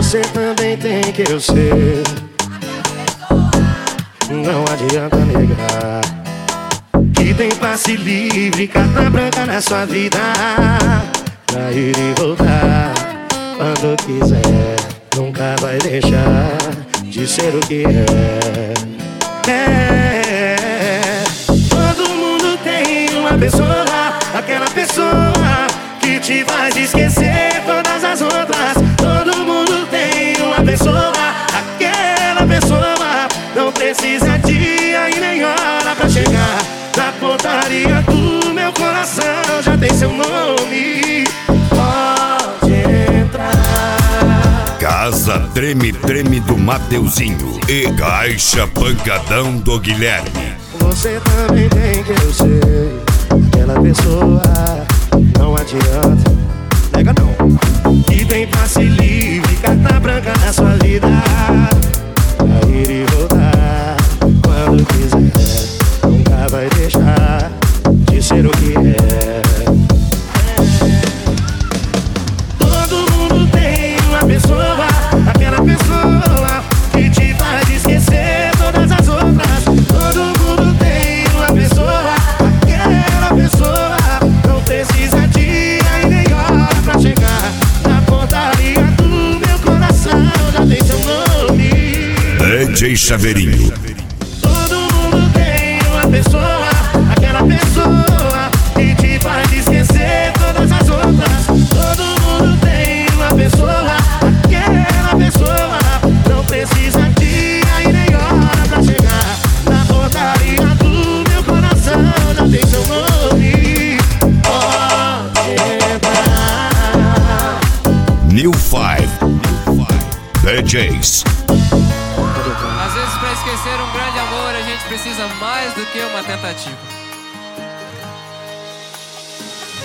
Você também tem que eu sei. Não adianta negar que tem passe livre, carta branca na sua vida, pra ir e voltar quando quiser. Nunca vai deixar de ser o que é. Todo mundo tem uma pessoa, aquela pessoa que te faz esquecer todas as outras. Todo mundo tem uma pessoa, aquela pessoa não precisa dia e nem hora pra chegar na portaria do meu coração. Já tem seu nome, pode entrar. Casa Treme Treme do Mateuzinho e Caixa Pancadão do Guilherme. Você também tem que eu sei. Aquela pessoa, não adianta, nega não, que tem passe livre, carta branca na sua vida, pra ir e voltar quando quiser. Nunca vai deixar de ser o que é. Todo mundo tem uma pessoa, aquela pessoa que te faz esquecer todas as outras. Todo mundo tem uma pessoa, aquela pessoa não precisa dia e nem hora pra chegar na portaria do meu coração. Já tem seu nome, DJ Chaveirinho. todo mundo tem uma pessoa, aquela pessoa que te faz esquecer todas as outras. Todo mundo tem uma pessoa, aquela pessoa não precisa dia e nem hora pra chegar na portaria do meu coração. Já tem seu nome, pode entrar. New Five DJs. Às vezes, pra esquecer um grande amor, a gente precisa mais do que uma tentativa.